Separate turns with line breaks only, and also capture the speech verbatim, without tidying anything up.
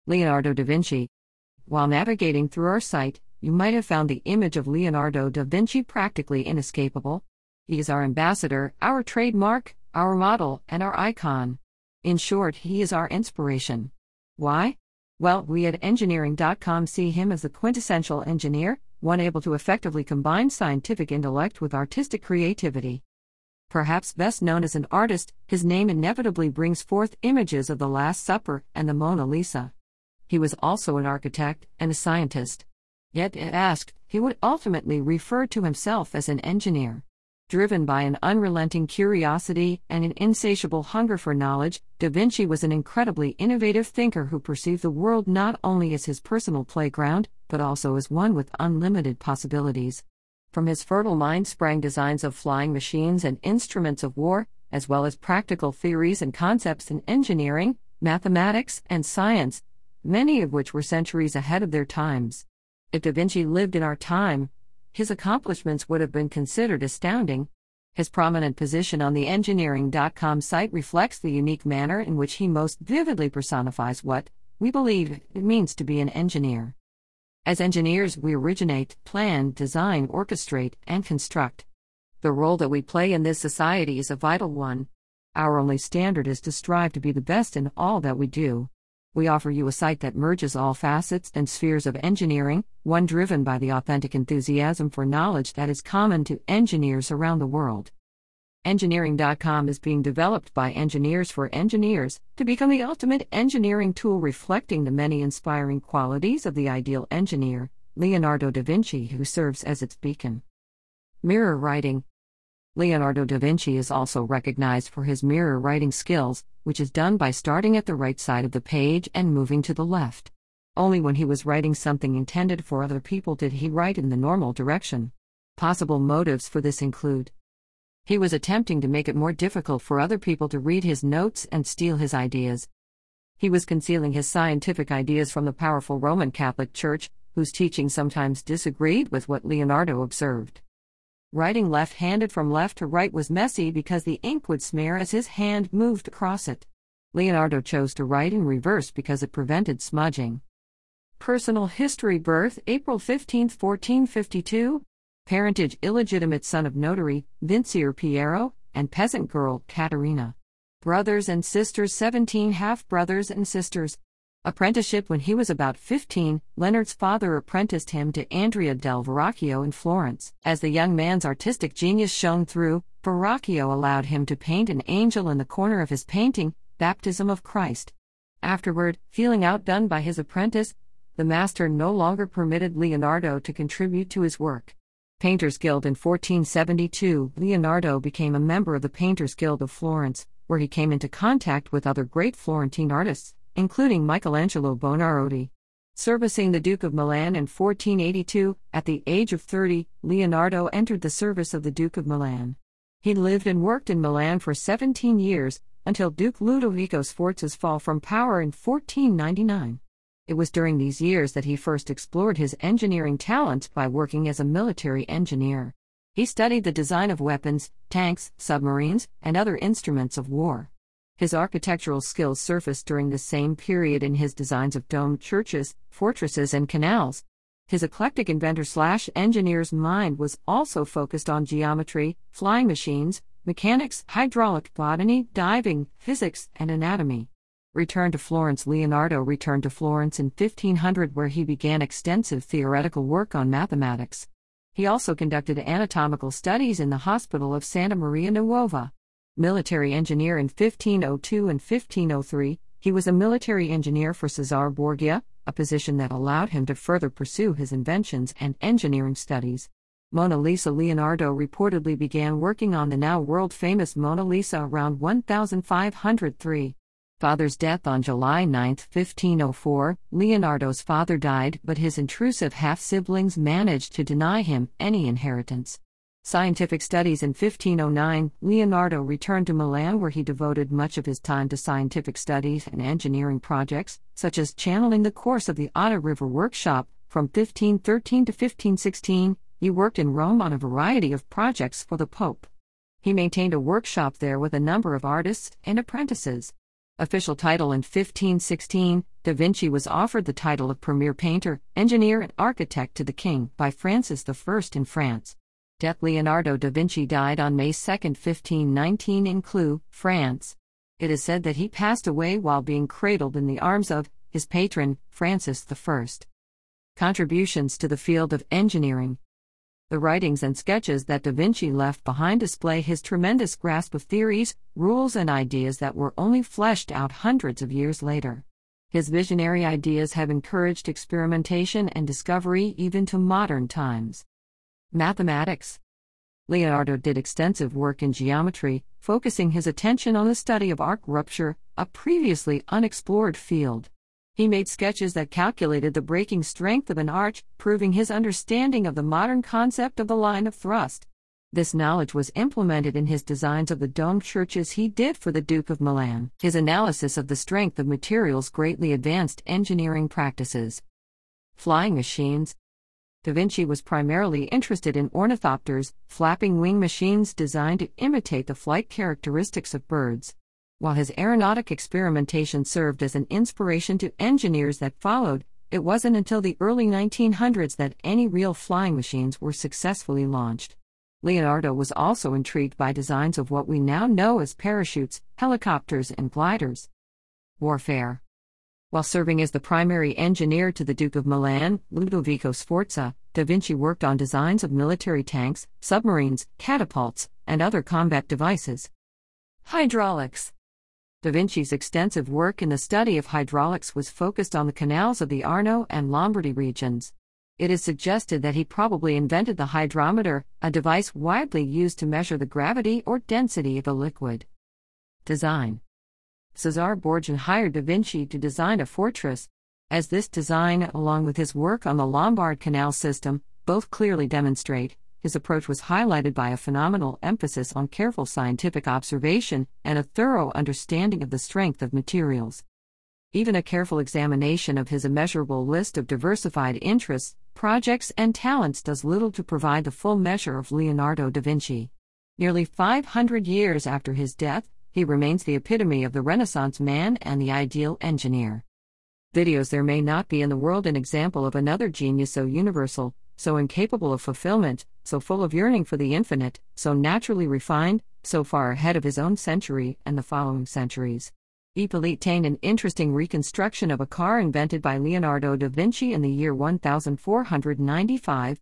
Leonardo da Vinci. While navigating through our site, you might have found the image of Leonardo da Vinci practically inescapable. He is our ambassador, our trademark, our model, and our icon. In short, he is our inspiration. Why? Well, we at engineering dot com see him as the quintessential engineer, one able to effectively combine scientific intellect with artistic creativity. Perhaps best known as an artist, his name inevitably brings forth images of the Last Supper and the Mona Lisa. He was also an architect and a scientist. Yet, if asked, he would ultimately refer to himself as an engineer. Driven by an unrelenting curiosity and an insatiable hunger for knowledge, Da Vinci was an incredibly innovative thinker who perceived the world not only as his personal playground, but also as one with unlimited possibilities. From his fertile mind sprang designs of flying machines and instruments of war, as well as practical theories and concepts in engineering, mathematics, and science, many of which were centuries ahead of their times. If Da Vinci lived in our time, his accomplishments would have been considered astounding. His prominent position on the engineering dot com site reflects the unique manner in which he most vividly personifies what, we believe, it means to be an engineer. As engineers, we originate, plan, design, orchestrate, and construct. The role that we play in this society is a vital one. Our only standard is to strive to be the best in all that we do. We offer you a site that merges all facets and spheres of engineering, one driven by the authentic enthusiasm for knowledge that is common to engineers around the world. engineering dot com is being developed by engineers for engineers to become the ultimate engineering tool reflecting the many inspiring qualities of the ideal engineer, Leonardo da Vinci, who serves as its beacon. Mirror writing. Leonardo da Vinci is also recognized for his mirror writing skills, which is done by starting at the right side of the page and moving to the left. Only when he was writing something intended for other people did he write in the normal direction. Possible motives for this include: he was attempting to make it more difficult for other people to read his notes and steal his ideas. He was concealing his scientific ideas from the powerful Roman Catholic Church, whose teaching sometimes disagreed with what Leonardo observed. Writing left-handed from left to right was messy because the ink would smear as his hand moved across it. Leonardo chose to write in reverse because it prevented smudging. Personal history: birth, April fifteenth, fourteen fifty-two. Parentage: illegitimate son of notary, Vincier Piero, and peasant girl, Caterina. Brothers and sisters: seventeen half-brothers and sisters. Apprenticeship: when he was about fifteen, Leonard's father apprenticed him to Andrea del Verrocchio in Florence. As the young man's artistic genius shone through, Verrocchio allowed him to paint an angel in the corner of his painting, Baptism of Christ. Afterward, feeling outdone by his apprentice, the master no longer permitted Leonardo to contribute to his work. Painters' Guild. In fourteen seventy-two, Leonardo became a member of the Painters' Guild of Florence, where he came into contact with other great Florentine artists, including Michelangelo Buonarroti. Servicing the Duke of Milan in fourteen eighty-two, at the age of thirty, Leonardo entered the service of the Duke of Milan. He lived and worked in Milan for seventeen years, until Duke Ludovico Sforza's fall from power in fourteen ninety-nine. It was during these years that he first explored his engineering talents by working as a military engineer. He studied the design of weapons, tanks, submarines, and other instruments of war. His architectural skills surfaced during the same period in his designs of domed churches, fortresses, and canals. His eclectic inventor-slash-engineer's mind was also focused on geometry, flying machines, mechanics, hydraulic, botany, diving, physics, and anatomy. Return to Florence. Leonardo returned to Florence in fifteen hundred, where he began extensive theoretical work on mathematics. He also conducted anatomical studies in the Hospital of Santa Maria Nuova. Military engineer. In fifteen oh two and fifteen oh three, he was a military engineer for Cesare Borgia, a position that allowed him to further pursue his inventions and engineering studies. Mona Lisa. Leonardo reportedly began working on the now world-famous Mona Lisa around fifteen oh three. Father's death. On July ninth, fifteen oh four, Leonardo's father died, but his intrusive half-siblings managed to deny him any inheritance. Scientific studies. In fifteen oh nine, Leonardo returned to Milan, where he devoted much of his time to scientific studies and engineering projects, such as channeling the course of the Otta River Workshop. From fifteen thirteen to fifteen sixteen, he worked in Rome on a variety of projects for the Pope. He maintained a workshop there with a number of artists and apprentices. Official title. In fifteen sixteen, Da Vinci was offered the title of premier painter, engineer and architect to the king by Francis the First in France. Death: Leonardo da Vinci died on May second, fifteen nineteen in Clou, France. It is said that he passed away while being cradled in the arms of his patron, Francis the First. Contributions to the field of engineering. The writings and sketches that Da Vinci left behind display his tremendous grasp of theories, rules and ideas that were only fleshed out hundreds of years later. His visionary ideas have encouraged experimentation and discovery even to modern times. Mathematics. Leonardo did extensive work in geometry, focusing his attention on the study of arc rupture, a previously unexplored field. He made sketches that calculated the breaking strength of an arch, proving his understanding of the modern concept of the line of thrust. This knowledge was implemented in his designs of the domed churches he did for the Duke of Milan. His analysis of the strength of materials greatly advanced engineering practices. Flying machines. Da Vinci was primarily interested in ornithopters, flapping wing machines designed to imitate the flight characteristics of birds. While his aeronautic experimentation served as an inspiration to engineers that followed, it wasn't until the early nineteen hundreds that any real flying machines were successfully launched. Leonardo was also intrigued by designs of what we now know as parachutes, helicopters, and gliders. Warfare. While serving as the primary engineer to the Duke of Milan, Ludovico Sforza, Da Vinci worked on designs of military tanks, submarines, catapults, and other combat devices. Hydraulics. Da Vinci's extensive work in the study of hydraulics was focused on the canals of the Arno and Lombardy regions. It is suggested that he probably invented the hydrometer, a device widely used to measure the gravity or density of a liquid. Design. Cesare Borgia hired Da Vinci to design a fortress. As this design, along with his work on the Lombard Canal system, both clearly demonstrate, his approach was highlighted by a phenomenal emphasis on careful scientific observation and a thorough understanding of the strength of materials. Even a careful examination of his immeasurable list of diversified interests, projects, and talents does little to provide the full measure of Leonardo da Vinci. Nearly five hundred years after his death, he remains the epitome of the Renaissance man and the ideal engineer. Videos. There may not be in the world an example of another genius so universal, so incapable of fulfillment, so full of yearning for the infinite, so naturally refined, so far ahead of his own century and the following centuries. Hippolyte Taine. An interesting reconstruction of a car invented by Leonardo da Vinci in the year one thousand four hundred ninety-five,